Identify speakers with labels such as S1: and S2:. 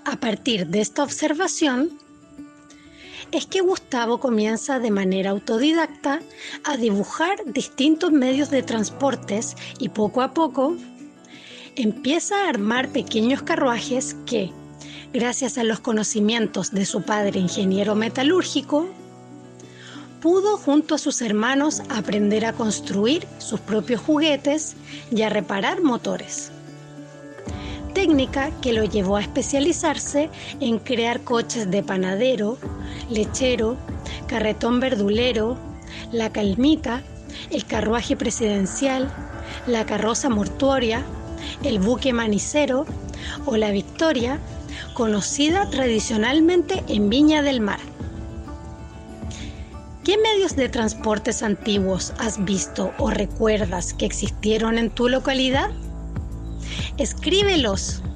S1: A partir de esta observación, es que Gustavo comienza de manera autodidacta a dibujar distintos medios de transportes y poco a poco empieza a armar pequeños carruajes que, gracias a los conocimientos de su padre ingeniero metalúrgico, pudo junto a sus hermanos aprender a construir sus propios juguetes y a reparar motores. Técnica que lo llevó a especializarse en crear coches de panadero, lechero, carretón verdulero, la calmita, el carruaje presidencial, la carroza mortuoria, el buque manicero o la Victoria, conocida tradicionalmente en Viña del Mar. ¿Qué medios de transportes antiguos has visto o recuerdas que existieron en tu localidad? Escríbelos.